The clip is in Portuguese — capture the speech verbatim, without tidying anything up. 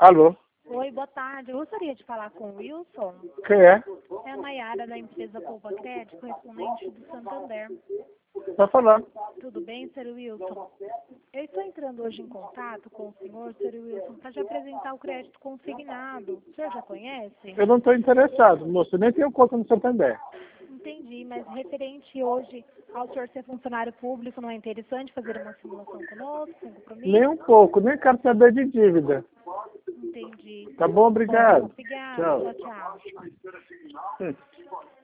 Alô? Oi, boa tarde. Eu gostaria de falar com o Wilson. Quem é? É a Mayara da empresa Poupa Crédito, correspondente do Santander. Tá falando. Tudo bem, senhor Wilson? Eu estou entrando hoje em contato com o senhor, senhor Wilson, para te apresentar o crédito consignado. O senhor já conhece? Eu não estou interessado, moço. Nem tenho conta no Santander. Entendi, mas referente hoje ao senhor ser funcionário público, não é interessante fazer uma simulação conosco, sem compromisso? Nem um pouco. Nem quero saber de dívida. Entendi. Tá bom? Obrigado. Obrigada. Tchau. Tchau, tchau. Hum.